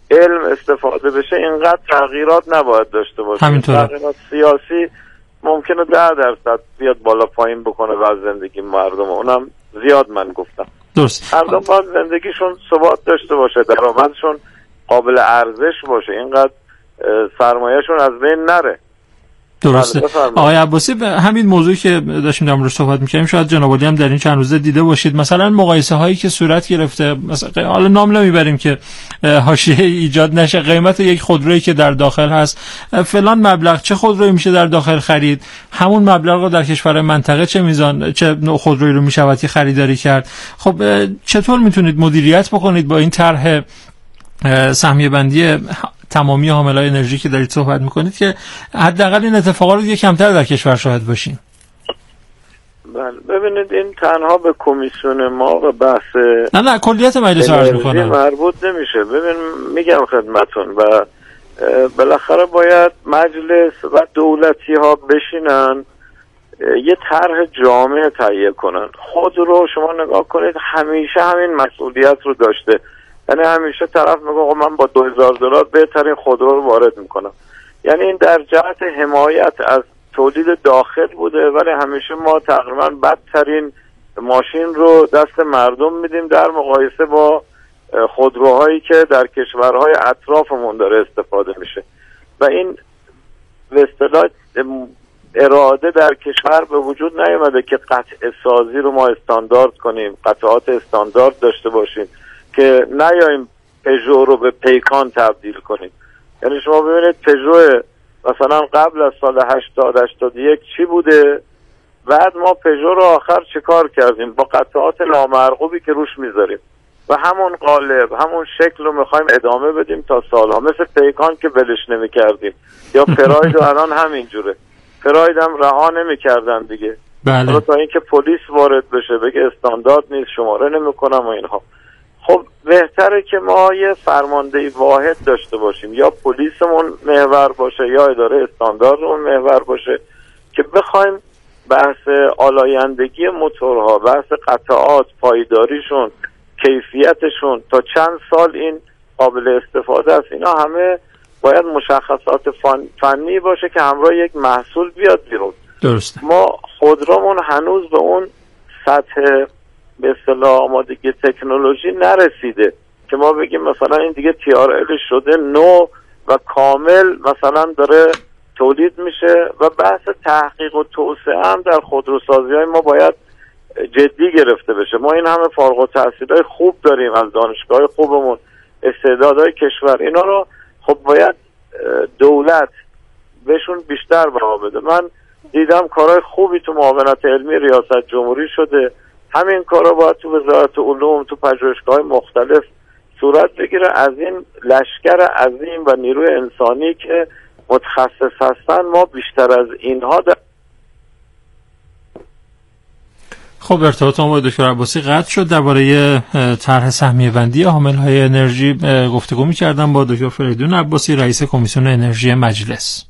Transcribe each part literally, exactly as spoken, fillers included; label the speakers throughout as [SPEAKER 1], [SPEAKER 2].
[SPEAKER 1] علم استفاده بشه اینقدر تغییرات نباید داشته باشه.
[SPEAKER 2] همینطوره.
[SPEAKER 1] تغییرات سیاسی ممکنه ده درصد بیاد بالا پایین بکنه و زندگی مردم، اونم زیاد من گفتم.
[SPEAKER 2] درست.
[SPEAKER 1] مردم باید زندگیشون ثبات داشته باشه، درآمدشون قابل ارزش باشه، اینقدر سرمایه‌شون از بین نره.
[SPEAKER 2] درسته. آقای عباسی، به همین موضوعی که داشتیم در موردش صحبت می‌کردیم شاید جناب عالی هم در این چند روزه دیده باشید، مثلا مقایسه هایی که صورت گرفته، مثلا حالا نام نمیبریم که حاشیه ایجاد نشه، قیمت یک خودرویی که در داخل هست فلان مبلغ، چه خودرویی میشه در داخل خرید، همون مبلغ رو در کشور منطقه چه میزان چه نوع خودرویی رو میشود که خریداری کرد. خب چطور میتونید مدیریت بکنید با این طرح سهمیه بندی تمامی حاملای انرژی که دارید صحبت میکنید که حداقل این اتفاقات رو یک کمتر در کشور شاهد باشین؟
[SPEAKER 1] بله، ببینید این تنها به کمیسیون ما و بحث
[SPEAKER 2] نه نه کلیت مجلس عرض میکنم
[SPEAKER 1] مربوط نمیشه. ببین میگم خدمتون و بالاخره باید مجلس و دولتی ها بشینن یه طرح جامع تهیه کنن. خود رو شما نگاه کنید، همیشه همین مسئولیت رو داشته، یعنی همیشه طرف میگه من با دو هزار دلار بهترین خودرو رو وارد میکنم، یعنی این در جهت حمایت از تولید داخل بوده، ولی همیشه ما تقریبا بدترین ماشین رو دست مردم میدیم در مقایسه با خودروهایی که در کشورهای اطرافمون داره استفاده میشه و این به اصطلاح اراده در کشور به وجود نیامده که قطع سازی رو ما استاندارد کنیم، قطعات استاندارد داشته باشیم که نیاییم پژو رو به پیکان تبدیل کنیم. یعنی شما ببینید پژو مثلا قبل از سال هشتاد هشتاد و یک چی بوده، بعد ما پژو رو آخر چه کار کردیم با قطعات نامرغوبی که روش میذاریم و همون قالب همون شکل رو میخوایم ادامه بدیم تا سالها، مثل پیکان که بلش نمی کردیم یا پراید و الان همین جوره. پراید هم رها نمی کردن دیگه،
[SPEAKER 2] بله.
[SPEAKER 1] تا اینکه پلیس وارد بشه بگه استاندارد نیست شماره نمی کنم و اینها. خب بهتره که ما یه فرماندهی واحد داشته باشیم، یا پلیسمون محور باشه یا اداره استانداردمون محور باشه که بخوایم بحث آلایندگی موتورها، بحث قطعات، پایداریشون، کیفیتشون تا چند سال این قابل استفاده است، اینا همه باید مشخصات فن، فنی باشه که همراه یک محصول بیاد بیرون.
[SPEAKER 2] درسته.
[SPEAKER 1] ما خودرومون هنوز به اون سطح به اصطلاح آمادگی تکنولوژی نرسیده که ما بگیم مثلا این دیگه تی آر ال شده نو و کامل مثلا داره تولید میشه و بحث تحقیق و توسعه هم در خودروسازی‌های ما باید جدی گرفته بشه. ما این همه فارغ التحصیلای خوب داریم از دانشگاه خوبمون، استعدادهای کشور، اینا رو خب باید دولت بهشون بیشتر بها بده. من دیدم کارهای خوبی تو معاونت علمی ریاست جمهوری شده، همین کارا باید تو وزارت علوم، تو پژوهشگاه‌های مختلف صورت بگیره. از این لشکر عظیم و نیروی انسانی که متخصص هستن ما بیشتر از اینها در...
[SPEAKER 2] خب ارتباط ما با دکتر عباسی قطع شد. درباره طرح سهمیه بندی حاملهای انرژی گفتگو می‌کردم با دکتر فریدون عباسی، رئیس کمیسیون انرژی مجلس.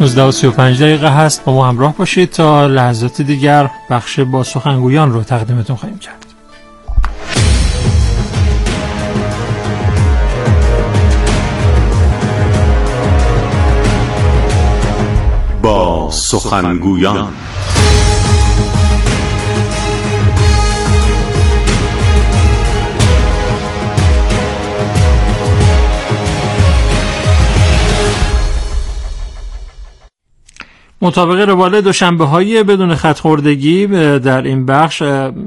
[SPEAKER 2] نوزده و سی و پنج دقیقه هست. با ما همراه باشید تا لحظات دیگر بخش با سخنگویان رو تقدیمتون خواهیم کرد.
[SPEAKER 3] با سخنگویان.
[SPEAKER 2] مطابق روال دوشنبه‌های بدون خط خوردگی در این بخش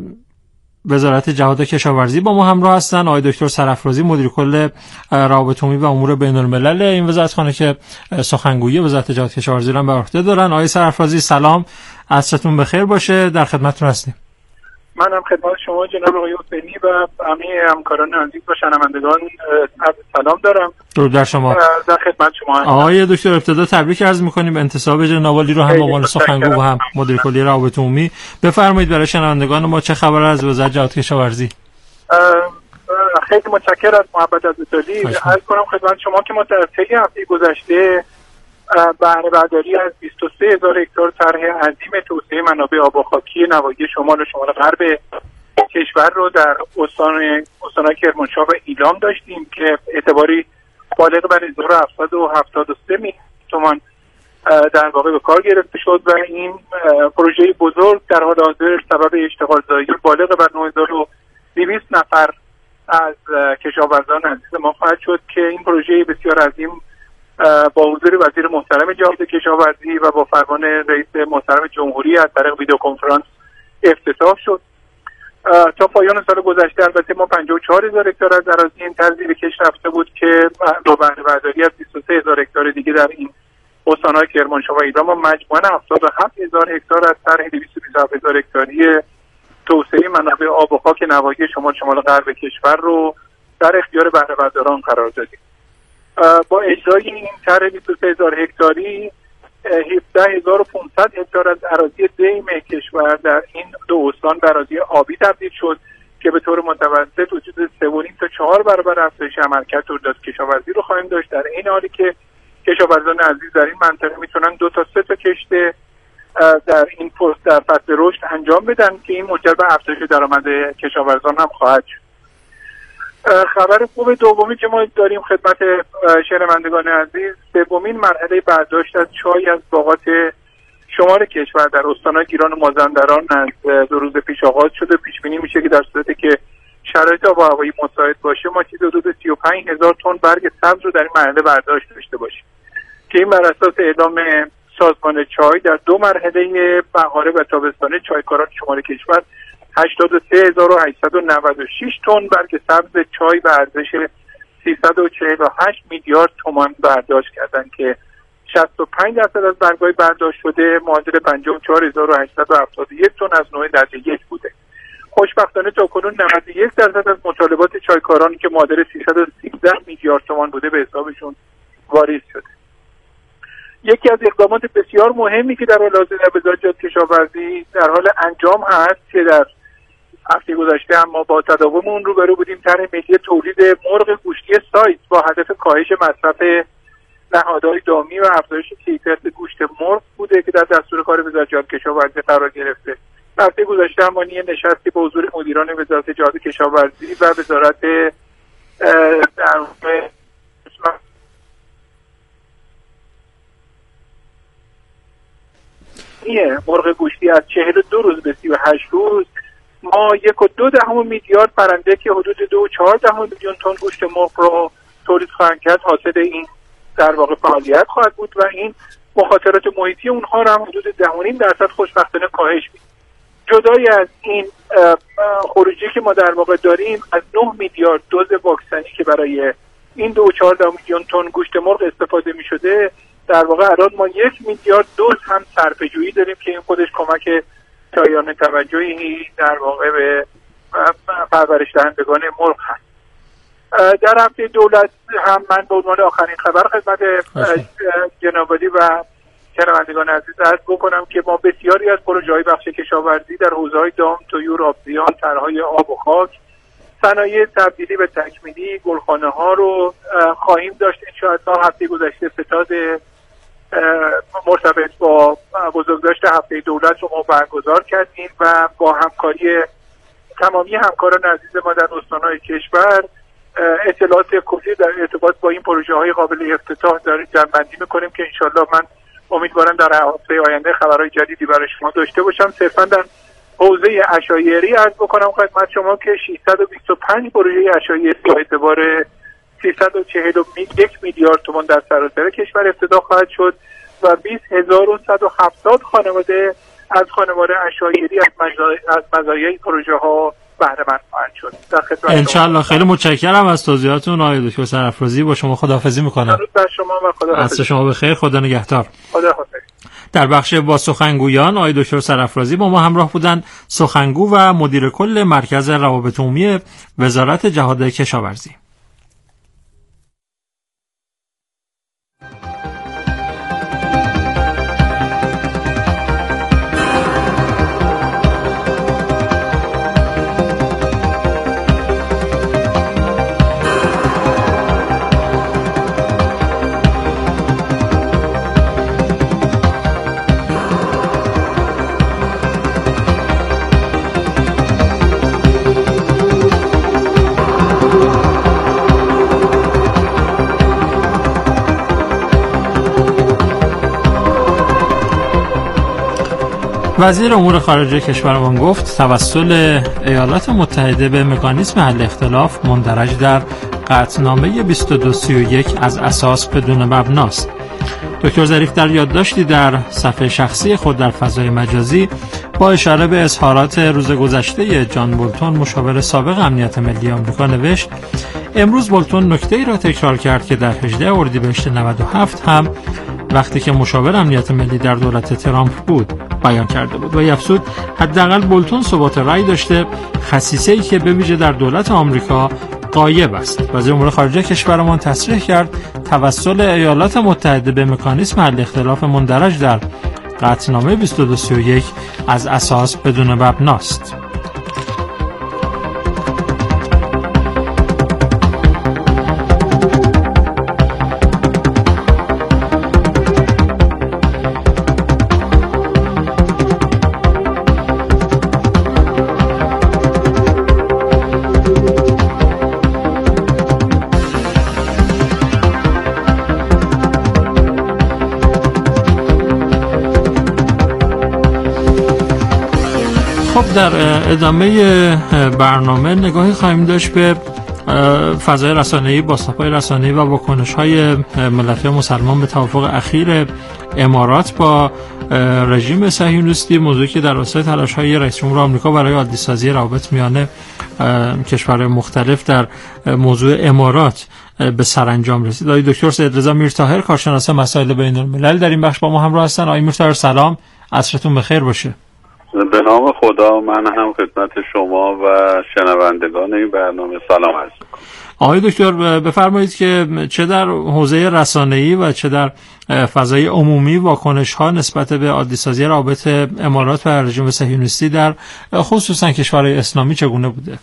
[SPEAKER 2] وزارت جهاد کشاورزی با ما همراه هستن. آقای دکتر سرافرازی مدیر کل روابط عمومی و امور بین‌الملل این وزارتخانه که سخنگویی وزارت جهاد کشاورزی رو به عهده دارن. آقای سرافرازی سلام، عصرتون بخیر باشه، در خدمتتون هستیم.
[SPEAKER 4] منم خدمت شما جناب آقای حسینی و همه همکاران عزیز و شنوندگان سلام دارم.
[SPEAKER 2] درود بر شما.
[SPEAKER 4] در خدمت شما هستم.
[SPEAKER 2] آقای دکتر ابتدا تبریک عرض می‌کنیم به انتصاب جناب عالی رو، هم عنوان سخنگو و هم مدیر کلی روابط عمومی. بفرمایید برای شنوندگان ما چه خبر از وزارت جهاد کشاورزی؟
[SPEAKER 4] خیلی متشکرم از محبت عزیزی. عرض کنم خدمت شما که ما در طی هفته گذشته بهره برداری از بیست و سه هزار هکتار طرح عظیم توسعه منابع آب و خاکی نواحی شمال و شمال غرب کشور رو در استان استان‌های کرمانشاه و ایلام داشتیم که اعتباری بالغ بر هزار و هفتصد و هفتاد و سه میلیون تومان در واقع به کار گرفته شد و این پروژه بزرگ در حال حاضر سبب اشتغال زایی بالغ بر نه هزار و دویست نفر از کشاورزان عزیز ما خواهد شد که این پروژه بسیار عظیم با حضور وزیر محترم جهاد کشاورزی و با فرمان رئیس محترم جمهوری از طریق ویدیو کنفرانس افتتاح شد. تا پایان سال گذشته البته ما پنجاه و چهار هزار هکتار از اراضی این طرح زیر کشت رفته بود که با بهره برداری از بیست و سه هزار هکتار دیگه در این استان‌های کرمانشاه و ایلام و مجموعاً هفتاد و هفت هزار هکتار از طرح دویست و بیست و هفت هزار هکتاری توسعه منابع آب و خاک نواحی شمال شمال غرب کشور رو در اختیار بهره برداران قرار دادیم. با اجرای این طرح بیست و سه هزار هکتاری هفده هزار و پانصد هکتار از اراضی دیم کشور در این دو استان به اراضی آبی تبدیل شد که به طور متوسط وجود سه و نیم تا چهار برابر افزایش عملکرد تولید کشاورزی رو خواهیم داشت، در این حالی که کشاورزان عزیز در این منطقه میتونن دو تا سه تا کشت در این پست در فصل رشد انجام بدن که این منجر به افزایش درآمد کشاورزان هم خواهد شد. خبر خوب دومی که ما داریم خدمت شنوندگان عزیز، سومین مرحله برداشت از چای از باغات شمال کشور در استان‌های گیلان و مازندران از دو روز پیش آغاز شده. پیش بینی میشه که در صورتی که شرایط آب و هوایی مساعد باشه ما چیزی حدود سی و پنج هزار تن برگ سبز رو در این مرحله برداشت داشته باشیم که این بر اساس اعلام سازمان چای در دو مرحله بهاره و تابستانه چایکاران شمال کشور هشتاد و سه هزار و هشتصد و نود و شش تن برگ سبز چای به ارزش سیصد و چهل و هشت میلیارد تومان برداشت کردند که شصت و پنج درصد از برگ‌های برداشت شده معادل پنجاه و چهار هزار و هشتصد و هفتاد و یک تن از نوع درجه یک بوده. خوشبختانه تاکنون نود و یک درصد از مطالبات چایکارانی که معادل سیصد و سیزده میلیارد تومان بوده به حسابشون واریز شده. یکی از اقدامات بسیار مهمی که در حال حاضر در وزارت جهاد کشاورزی در حال انجام هست که در هفته گذشته هم ما با تداوم اون روبرو بودیم، طرح ملی تولید مرغ گوشتی سایت با هدف کاهش مصرف نهادهای دامی و افزایش کیفیت گوشت مرغ بوده که در دستور کار وزارت جهاد کشاورزی قرار گرفته. هفته گذشته هم ما نشستی با حضور مدیران وزارت جهاد کشاورزی و وزارت در مرغ گوشتی از چهل و دو روز به سی و هشت روز ما یک و دو دهم میلیارد پرنده که حدود دو و چهار دهم میلیون تن گوشت مرغ رو تولید خواهند کرد حاصل این در واقع فعالیت خواهد بود و این مخاطرات محیطی اونها رو هم حدود ده و نیم درصد خوشبختانه کاهش میده. جدای از این خروجی که ما در واقع داریم از نه میلیارد دوز واکسنی که برای این دو و چهار دهم میلیون تن گوشت مرغ استفاده میشده در واقع الان ما یک میلیارد دوز هم صرفه‌جویی داریم که این خودش کمک شایان توجهی در واقع به پرورش دهندگان مرغ هست. در هفته دولت هم من به عنوان آخرین خبر خدمت جناب عالی و شنوندگان عزیز عرض بکنم که ما بسیاری از پروژه‌های بخش کشاورزی در حوزه‌های دام، طیور، آبزیان، طرح‌های آب و خاک، صنایع تبدیلی به تکمیلی، گلخانه‌ها رو خواهیم داشت. انشاءالله هفته گذشته ستاد مرتبط با بزرگداشت هفته دولت رو ما برگزار کردیم و با همکاری تمامی همکاران عزیز ما در استان‌های کشور اطلاعات کلی در ارتباط با این پروژه های قابل افتتاح جمع‌بندی میکنیم که انشالله من امیدوارم در هفته آینده خبرهای جدیدی برای شما داشته باشم. صرفا در حوزه عشایری عرض بکنم خدمت شما که ششصد و بیست و پنج پروژه عشایری با اعتبار سیصد و چهل و یک میلیارد تومان در سراسر کشور افتتاح خواهد شد و بیست هزار و صد و هفتاد خانواده از خانواده عشایری از مزایای پروژه ها بهره مند خواهند شد.
[SPEAKER 2] انشالله. خیلی متشکرم از توضیحاتون آقای دکتر سرافرازی. با شما خداحافظی میکنم.
[SPEAKER 4] درود بر شما و خداحافظی.
[SPEAKER 2] عصر شما بخیر. خدا نگهدار.
[SPEAKER 4] خداحافظ.
[SPEAKER 2] در بخش با سخنگویان آقای دکتر سرافرازی با ما همراه بودند، سخنگو و مدیر کل مرکز روابط عمومی وزارت جهاد کشاورزی. وزیر امور خارجه کشورمان گفت توسل ایالات متحده به مکانیزم حل اختلاف مندرج در قطعنامه بیست و دو سی و یک از اساس بدون مبناست. دکتر ظریف در یادداشتی در صفحه شخصی خود در فضای مجازی با اشاره به اظهارات روز گذشته جان بولتون مشاور سابق امنیت ملی آمریکا نوشت: امروز بولتون نکته‌ای را تکرار کرد که در هجدهم اردیبهشت نود و هفت هم وقتی که مشاور امنیت ملی در دولت ترامپ بود بیان کرده بود و افزود حداقل بولتون ثبات رأی داشته، خصیصه‌ای که به ویژه در دولت آمریکا غایب است. وزیر امور خارجه کشورمان تصریح کرد توسل ایالات متحده به مکانیزم حل اختلاف مندرج در قطعنامه بیست و دو سی و یک از اساس بدون مبناست. در ادامه برنامه نگاهی خواهیم داشت به فضای رسانه‌ای، بازتاب‌های رسانه‌ای و واکنش‌های ملت‌های مسلمان به توافق اخیر امارات با رژیم صهیونیستی، موضوعی که در راستای تلاش‌های رئیس جمهور آمریکا برای عادی‌سازی روابط میان کشورهای مختلف در موضوع امارات به سرانجام رسید. آقای دکتر سیدرضا میرطاهر، کارشناس مسائل بین‌الملل، در این بخش با ما همراه هستند. آقای میرطاهر سلام، عصرتون بخیر باشه.
[SPEAKER 5] به نام خدا، من هم خدمت شما و شنوندگان این برنامه سلام عرض می‌کنم.
[SPEAKER 2] آقای دکتر بفرمایید که چه در حوزه رسانه‌ای و چه در فضای عمومی واکنش‌ها نسبت به عادی‌سازی روابط امارات و رژیم صهیونیستی در خصوصا کشورهای اسلامی چگونه بوده؟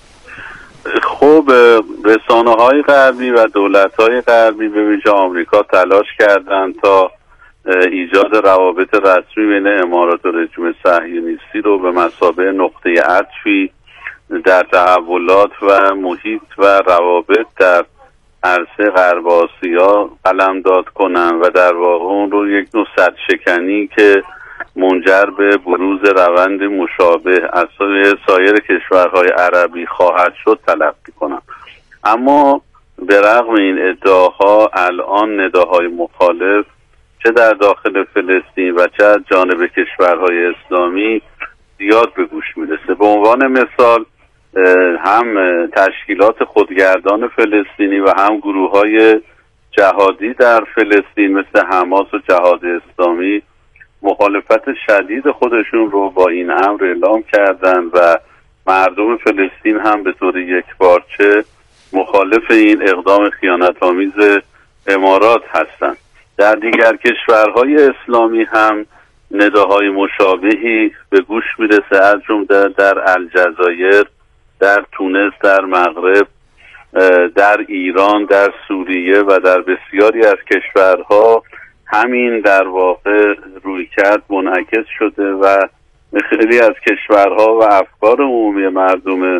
[SPEAKER 5] خب رسانه‌های غربی و دولت‌های غربی به ویژه آمریکا تلاش کردند تا ایجاد روابط رسمی بین امارات و رژیم صهیونیستی رو به مثابه نقطه عطفی در تحولات و محیط و روابط در عرصه غرب آسیا قلمداد کنن و در واقع اون رو یک نوع سدشکنی که منجر به بروز روند مشابه از سایر کشورهای عربی خواهد شد تلقی کنن. اما به رغم این ادعاها الان نداهای مخالف چه در داخل فلسطین و چه از جانب کشورهای اسلامی زیاد به گوش میرسه. به عنوان مثال هم تشکیلات خودگردان فلسطینی و هم گروه‌های جهادی در فلسطین مثل حماس و جهاد اسلامی مخالفت شدید خودشون رو با این امر اعلام کردن و مردم فلسطین هم به طور یکپارچه مخالف این اقدام خیانت‌آمیز امارات هستند. در دیگر کشورهای اسلامی هم نداهای مشابهی به گوش میرسه، از جمله در الجزایر، در تونس، در مغرب، در ایران، در سوریه و در بسیاری از کشورها همین در واقع رویکرد منعکس شده و خیلی از کشورها و افکار عمومی مردم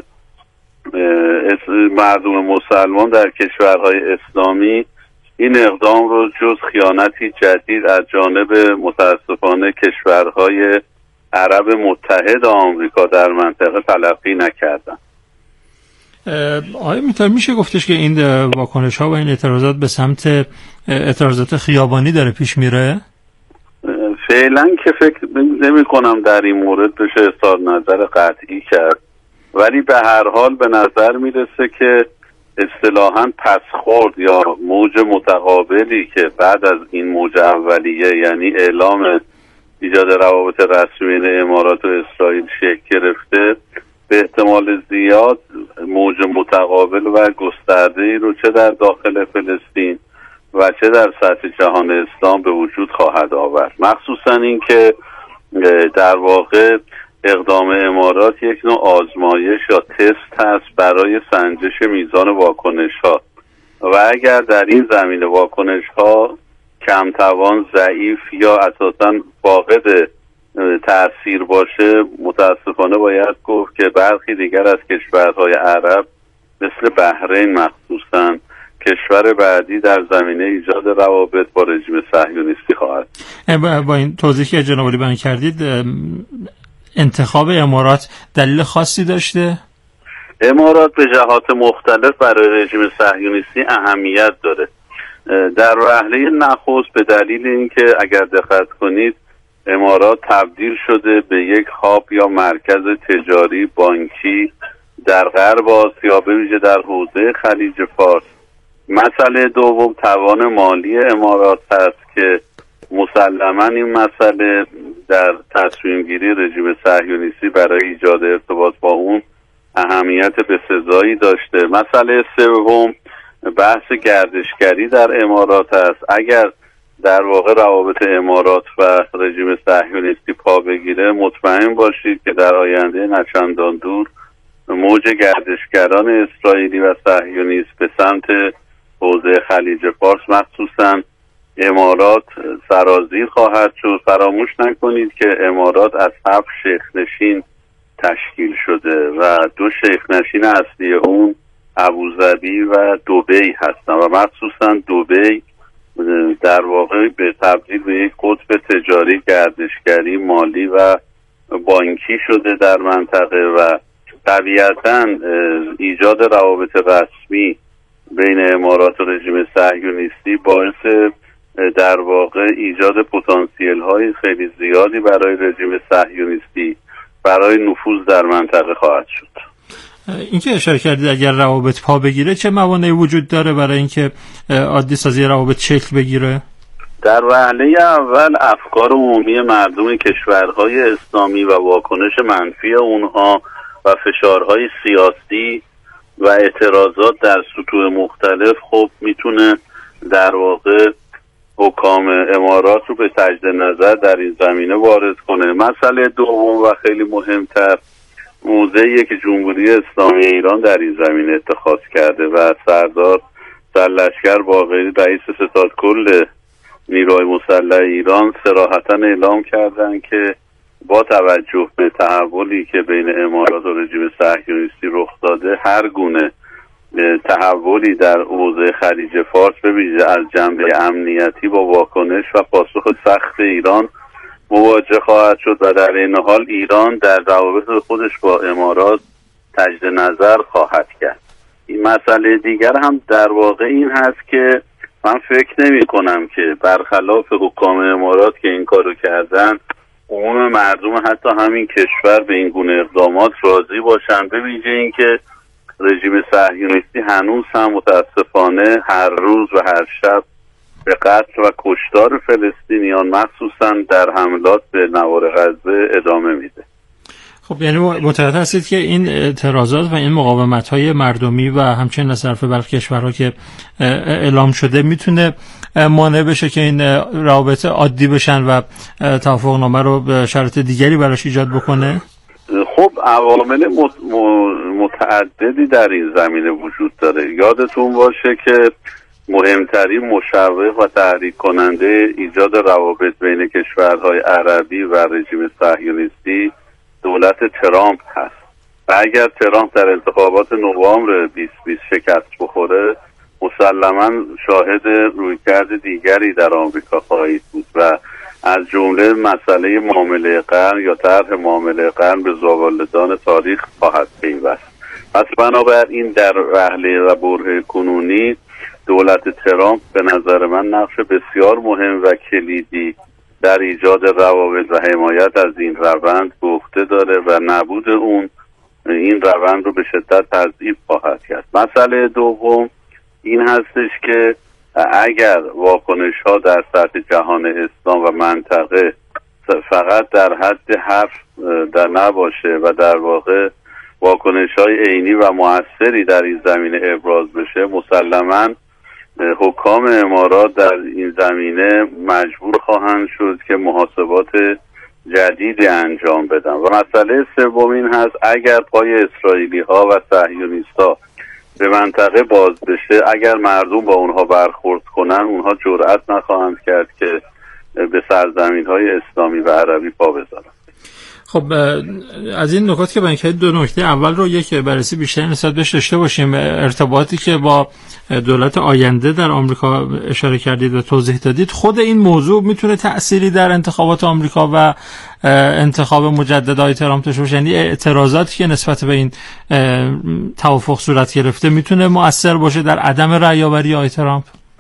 [SPEAKER 5] مردم مسلمان در کشورهای اسلامی این اقدام رو جز خیانتی جدید از جانب متاسفانه کشورهای عرب متحد آمریکا در منطقه تلقی نکردن.
[SPEAKER 2] آیا میتونه میشه گفتش که این واکنش ها و این اعتراضات به سمت اعتراضات خیابانی داره پیش میره؟
[SPEAKER 5] فعلا که فکر نمی کنم در این مورد بشه اظهار نظر قطعی کرد، ولی به هر حال به نظر میرسه که اصطلاحاً پسخورد یا موج متقابلی که بعد از این موج اولیه یعنی اعلام ایجاد روابط رسمی بین امارات و اسرائیل شکل گرفته، به احتمال زیاد موج متقابل و گسترده‌ای رو چه در داخل فلسطین و چه در سطح جهان اسلام به وجود خواهد آورد. مخصوصا این که در واقع اقدام امارات یک نوع آزمایش یا تست هست برای سنجش میزان واکنش ها و اگر در این زمینه واکنش ها کمتوان، ضعیف یا اساساً فاقد تأثیر باشه، متاسفانه باید گفت که برخی دیگر از کشورهای عرب مثل بحرین مخصوصاً کشور بعدی در زمینه ایجاد روابط با رژیم صهیونیستی خواهد.
[SPEAKER 2] با این توضیحی که جناب عالی بیان کردید، انتخاب امارات دلیل خاصی داشته؟
[SPEAKER 5] امارات به جهات مختلف برای رژیم صهیونیستی اهمیت داره. در وهله نخست به دلیل اینکه اگر دقت کنید امارات تبدیل شده به یک هاب یا مرکز تجاری بانکی در غرب آسیا، به ویژه در حوزه خلیج فارس. مسئله دوم توان مالی امارات هست که مسلماً این مسئله در تصمیم گیری رژیم صهیونیستی برای ایجاد ارتباط با اون اهمیت بسزایی داشته. مسئله سوم بحث گردشگری در امارات است. اگر در واقع روابط امارات و رژیم صهیونیستی پا بگیره، مطمئن باشید که در آینده نچندان دور موج گردشگران اسرائیلی و صهیونیست به سمت حوزه خلیج فارس مخصوصاً امارات سرازیر خواهد شد. فراموش نکنید که امارات از هفت شیخ نشین تشکیل شده و دو شیخ نشین اصلی اون ابوظبی و دبی هستن و مخصوصاً دبی در واقع به تبدیل به یک قطب تجاری، گردشگری، مالی و بانکی شده در منطقه و طبیعتاً ایجاد روابط رسمی بین امارات و رژیم صهیونیستی باعث در واقع ایجاد پتانسیل های خیلی زیادی برای رژیم صهیونیستی برای نفوذ در منطقه خواهد شد.
[SPEAKER 2] اینکه اشاره کردید اگر روابط پا بگیره چه موانعی وجود داره برای اینکه عادی سازی روابط شکل بگیره؟
[SPEAKER 5] در وهله اول افکار عمومی مردم کشورهای اسلامی و واکنش منفی اونها و فشارهای سیاسی و اعتراضات در سطوح مختلف خب میتونه در واقع حکام امارات رو به تجدید نظر در این زمینه وارد کنه. مسئله دوم و خیلی مهمتر موضعیه که جمهوری اسلامی ایران در این زمینه اتخاذ کرده و سردار سرلشکر باقری رئیس ستاد کل نیروهای مسلح ایران صراحتاً اعلام کردن که با توجه به تحولی که بین امارات و رژیم صهیونیستی رخ داده، هر گونه تحولی در حوزه خلیج فارس به ویژه از جنبه امنیتی با واکنش و پاسخ سخت ایران مواجه خواهد شد و در این حال ایران در روابط خودش با امارات تجدید نظر خواهد کرد. این مسئله دیگر هم در واقع این هست که من فکر نمی کنم که برخلاف حکام امارات که این کارو کردن عموم مردم حتی همین کشور به این گونه اقدامات راضی باشن، به ویژه اینکه رژیم صهیونیستی هنوز هم متاسفانه هر روز و هر شب به قتل و کشتار فلسطینیان مخصوصا در حملات به نوار غزه ادامه میده.
[SPEAKER 2] خب یعنی متوجه هستید که این اعتراضات و این مقاومت‌های مردمی و همچنین از طرف برخی کشورها که اعلام شده میتونه مانع بشه که این روابط عادی بشن و توافقنامه رو به شرط دیگری براش ایجاد بکنه؟
[SPEAKER 5] خب عوامل متعددی در این زمینه وجود داره. یادتون باشه که مهمترین مشوق و تحریک کننده ایجاد روابط بین کشورهای عربی و رژیم صهیونیستی دولت ترامپ هست و اگر ترامپ در انتخابات نوامبر بیست بیست شکست بخوره مسلماً شاهد رویکرد دیگری در آمریکا خواهید بود و از جمله مسئله معامله قرن یا طرح معامله قرن به زاولدان تاریخ خواهد پیوست. پس بنابراین در وهله و برهه کنونی دولت ترامپ به نظر من نقش بسیار مهم و کلیدی در ایجاد روابط و حمایت از این روند به عهده داره و نبود اون این روند رو به شدت تضعیف خواهد کرد. مسئله دوم این هستش که اگر واکنش ها در سطح جهان اسلام و منطقه فقط در حد حرف در نباشه و در واقع واکنش های عینی و مؤثری در این زمینه ابراز بشه مسلماً حکام امارات در این زمینه مجبور خواهند شد که محاسبات جدیدی انجام بدن. و مسئله سوم این هست اگر پای اسرائیلی ها و صهیونیست ها به منطقه باز بشه، اگر مردم با اونها برخورد کنن اونها جرأت نخواهند کرد که به سرزمین های اسلامی و عربی پا بذارن.
[SPEAKER 2] خب از این نکات که بیان کردید دو نکته اول رو یک بررسی بیشتر نسبت بهش داشته باشیم. ارتباطی که با دولت آینده در آمریکا اشاره کردید و توضیح دادید، خود این موضوع میتونه تأثیری در انتخابات آمریکا و انتخاب مجدد آقای ترامپ داشته باشه؟ یعنی اعتراضاتی که نسبت به این توافق صورت گرفته میتونه مؤثر باشه در عدم رأی‌آوری آقای ترامپ؟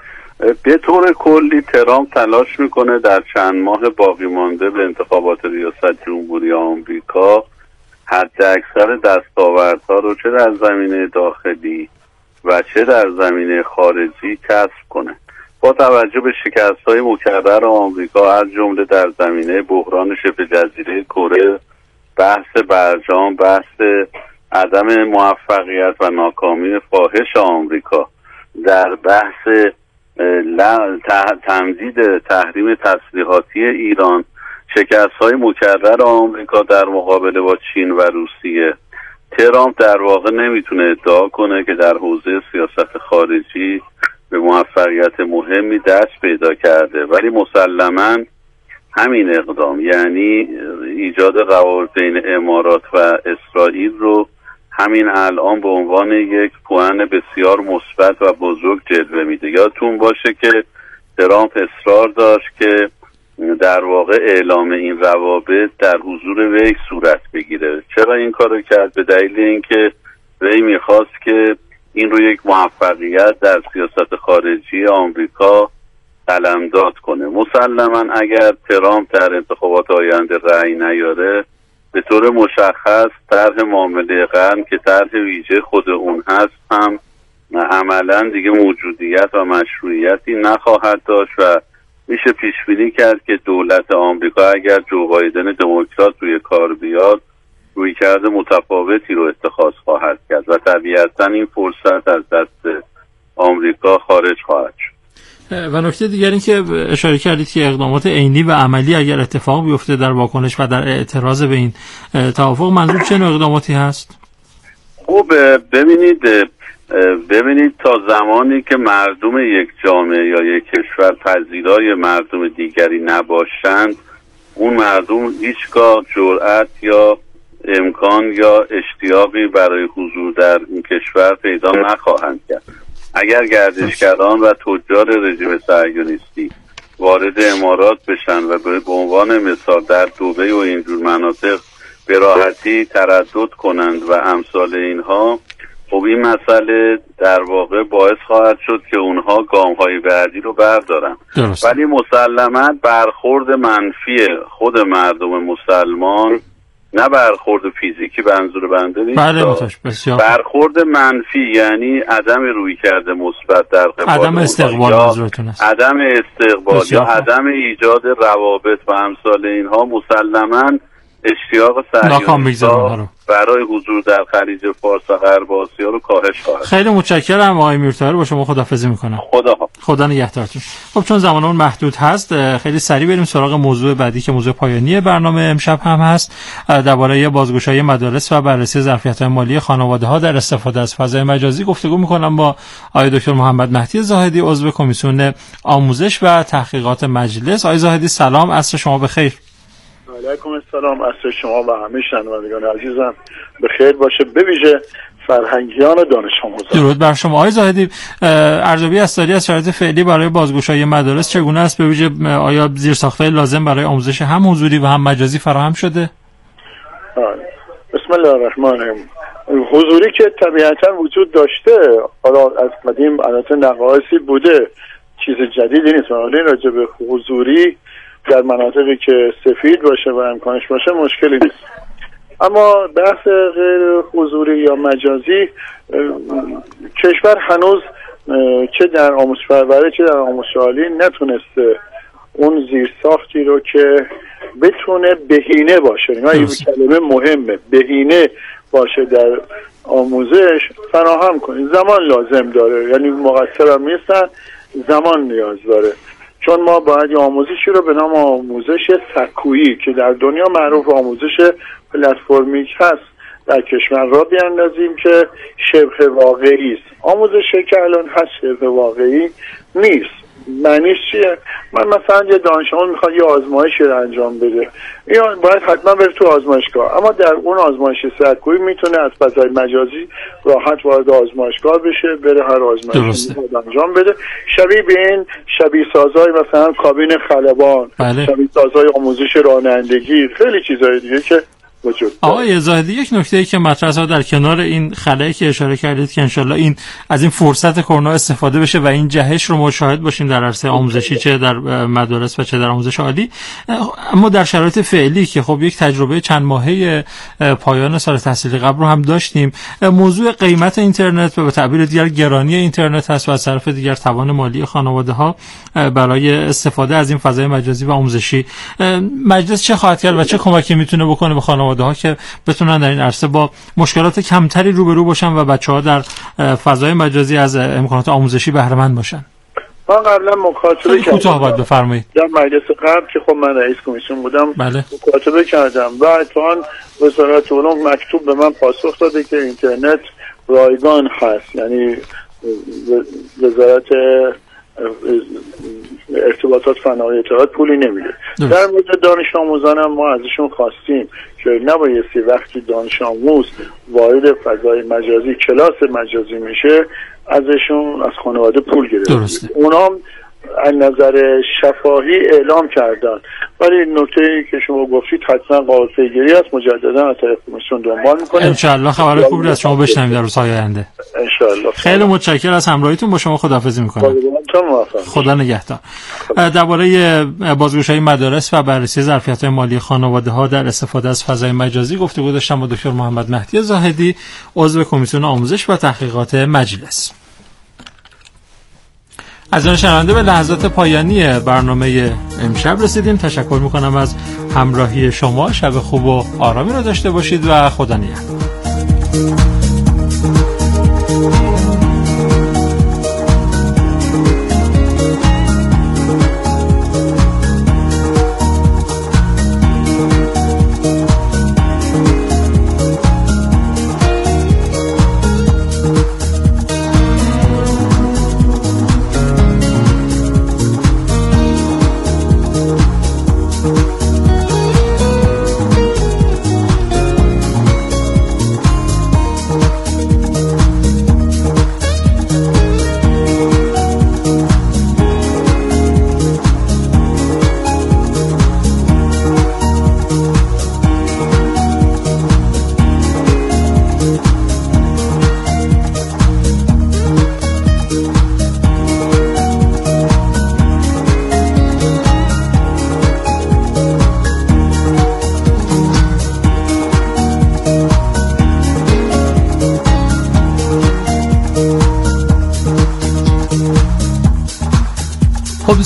[SPEAKER 5] به طور کلی ترامپ تلاش میکنه در چند ماه باقی مانده به انتخابات ریاست جمهوری آمریکا حد اکثر دستاوردها رو چه در زمینه داخلی و چه در زمینه خارجی کسب کنه. با توجه به شکست‌های مکرر آمریکا از جمله در زمینه بحران شبه جزیره کره، بحث برجام، بحث عدم موفقیت و ناکامی فاحش آمریکا در بحث تمدید تحریم تسلیحاتی ایران، شکست‌های مکرر آمریکا در مقابله با چین و روسیه، ترامپ در واقع نمیتونه ادعا کنه که در حوزه سیاست خارجی به موفقیت مهمی دست پیدا کرده، ولی مسلماً همین اقدام یعنی ایجاد روابط بین امارات و اسرائیل رو همین الان به عنوان یک پوان بسیار مثبت و بزرگ جلوه میده. یادتون باشه که ترامپ اصرار داشت که در واقع اعلام این روابط در حضور وی صورت بگیره. چرا این کارو کرد؟ به دلیل اینکه وی میخواست که این رو یک موفقیت در سیاست خارجی آمریکا قلمداد کنه. مسلماً اگر ترامپ در انتخابات آینده رأی نیاره، به طور مشخص طرح معامله قرن که طرح ویژه خود اون هست هم عملاً دیگه موجودیت و مشروعیتی نخواهد داشت و میشه پیش بینی کرد که دولت آمریکا اگر جو بایدن دموکرات روی کار بیاد رویکرد متفاوتی رو اتخاذ خواهد کرد و طبیعتاً این فرصت از دست آمریکا خارج خواهد شد.
[SPEAKER 2] و نکته دیگر این که اشاره کردید که اقدامات عینی و عملی اگر اتفاق بیفته در واکنش و در اعتراض به این توافق، منظور چه نوع اقداماتی هست؟
[SPEAKER 5] خب ببینید ببینید تا زمانی که مردم یک جامعه یا یک کشور پذیرای مردم دیگری نباشند، اون مردم هیچگاه جرأت یا امکان یا اشتیاقی برای حضور در این کشور پیدا نخواهند کرد. اگر گردشگران و تجار رژیم صهیونیستی وارد امارات بشن و به عنوان مثال در دبی و اینجور مناطق به راحتی تردد کنند و امثال اینها، خب این مسئله در واقع باعث خواهد شد که اونها گام‌های بعدی رو بردارن. درست. ولی مسلماً برخورد منفی خود مردم مسلمان، نه برخورد فیزیکی منظور بنده نیست،
[SPEAKER 2] بله
[SPEAKER 5] برخورد منفی یعنی عدم رویکرد مثبت در قبال
[SPEAKER 2] عدم استقبال منظورتون است،
[SPEAKER 5] عدم استقبال یا عدم ایجاد روابط و امثال اینها مسلماً اشتیاق صهیونیست‌ها برای حضور در خلیج فارس و غرب آسیا رو کاهش خواهد.
[SPEAKER 2] خیلی متشکرم آقای میرطاهر، با شما خداحافظی میکنم.
[SPEAKER 5] خدا
[SPEAKER 2] خدا نگهدارتون. خب چون زمانمون محدود هست خیلی سریع بریم سراغ موضوع بعدی که موضوع پایانی برنامه امشب هم هست، درباره بازگشایی مدارس و بررسی ظرفیت‌های مالی خانواده‌ها در استفاده از فضای مجازی گفتگو میکنم با آقای دکتر محمد مهدی زاهدی، عضو کمیسیون آموزش و تحقیقات مجلس. آقای زاهدی سلام، عصر شما بخیر.
[SPEAKER 6] علیکم السلام، عصر شما و همه شنوندگان عزیزم بخیر باشه، به ویژه فرهنگیان و دانش آموزان.
[SPEAKER 2] درود بر شما. آقای زاهدی، ارزیابی اساسی از شرایط فعلی برای بازگشایی مدارس چگونه است؟ به ویژه آیا زیرساخت‌های لازم برای آموزش هم حضوری و هم مجازی فراهم شده؟
[SPEAKER 6] بسم الله الرحمن الرحیم. حضوری که طبیعتا وجود داشته، حالا از قدیم البته نقایصی بوده، چیز جدیدی نیست. ولی راجع به حضوری در مناطقی که سفید باشه و امکانش باشه مشکلی نیست. اما بحث غیر حضوری یا مجازی، کشور هنوز چه در آموزش پروری چه در آموزش عالی نتونسته اون زیرساختی رو که بتونه بهینه باشه، این کلمه مهمه، بهینه باشه در آموزش فراهم کنه. زمان لازم داره، یعنی مقصر هم نیستن، زمان نیاز داره. چون ما باید آموزشی رو به نام آموزش سکویی که در دنیا معروف آموزش پلتفرمیک هست در کشور را بیاندازیم که شبه واقعی است. آموزشی که الان هست شبه واقعی نیست. معنیش چیه؟ من مثلا یه دانش آموز میخواد یه آزمایشی رو انجام بده، یا باید حتما بره تو آزمایشگاه، اما در اون آزمایش سکویی میتونه از فضای مجازی راحت وارد آزمایشگاه بشه، بره هر آزمایشی انجام بده. شبیه به این شبیه سازهای مثلا کابین خلبان،
[SPEAKER 2] بله.
[SPEAKER 6] شبیه سازهای آموزش رانندگی، خیلی چیزای دیگه که
[SPEAKER 2] آقای زاهدی، یک نکته‌ای که مطرح است در کنار این خلایی که اشاره کردید که انشالله این از این فرصت کرونا استفاده بشه و این جهش رو مشاهده باشیم در عرصه آموزشی، چه در مدارس و چه در آموزش عالی. اما در شرایط فعلی که خب یک تجربه چند ماهه پایان سال تحصیلی قبل رو هم داشتیم، موضوع قیمت اینترنت و به تعبیر دیگر گرانی اینترنت هست و از طرف دیگر توان مالی خانواده‌ها برای استفاده از این فضای مجازی و آموزشی. مجلس چه خواهد کرد و چه کمکی میتونه بکنه به خانواده ها که بتونن در این عرصه با مشکلات کمتری روبرو باشن و بچه‌ها در فضای مجازی از امکانات آموزشی بهره مند باشن؟
[SPEAKER 6] من قبلا مکاتبه کردم.
[SPEAKER 2] کوتاه باید بفرمایید.
[SPEAKER 6] در مجلس قبل که خب من رئیس کمیسیون بودم،
[SPEAKER 2] بله.
[SPEAKER 6] مکاتبه کردم و اتفاقاً وزارت علوم مکتوب به من پاسخ داده که اینترنت رایگان هست، یعنی وزارت ارتباطات فناوری اطلاعات پولی نمیده. در مورد دانش آموزان ما ازشون خواستیم که نبایستی وقتی دانش آموز وارد فضای مجازی کلاس مجازی میشه ازشون از خانواده پول گرفت. اونا از نظر شفاهی اعلام کردن، ولی نکته‌ای که شما گفتید حتما قابل پیگیری است، مجددا از طرف کمیسیون دنبال می‌کنیم.
[SPEAKER 2] ان شاء الله خبر خوبی از شما بشنویم در روزهای آینده.
[SPEAKER 6] ان شاء الله.
[SPEAKER 2] خیلی متشکرم از همراهیتون، با شما خداحافظی می‌کنم. خدا نگهدار. درباره بازگشایی مدارس و بررسی ظرفیت‌های مالی خانواده‌ها در استفاده از فضای مجازی گفتگو داشتم با دکتر محمد مهدی زاهدی، عضو کمیسیون آموزش و تحقیقات مجلس. از آن شنونده به لحظات پایانی برنامه امشب رسیدیم. تشکر میکنم از همراهی شما. شب خوب و آرامی را داشته باشید و خدا نگهدار.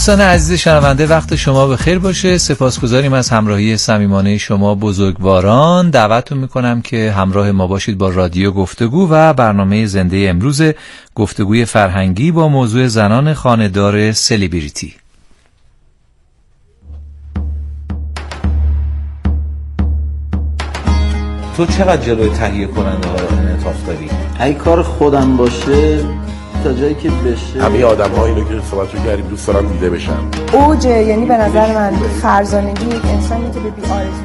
[SPEAKER 7] دوستان عزیز شنونده، وقت شما به خیر باشه. سپاسگزاریم از همراهی صمیمانه شما بزرگواران. دعوتتون میکنم که همراه ما باشید با رادیو گفتگو و برنامه زنده امروز، گفتگوی فرهنگی با موضوع زنان خانه‌دار سلیبریتی. تو چقدر جلوی تهیه کننده ها انعطاف داری؟
[SPEAKER 8] اگه کار خودم باشه تا جایی که بشه.
[SPEAKER 9] همه آدم ها اینو که صحبت رو کردیم دوست دارم دیده بشن.
[SPEAKER 10] اوجه، یعنی به نظر من فرزانگی یک انسانی که به بی آرزو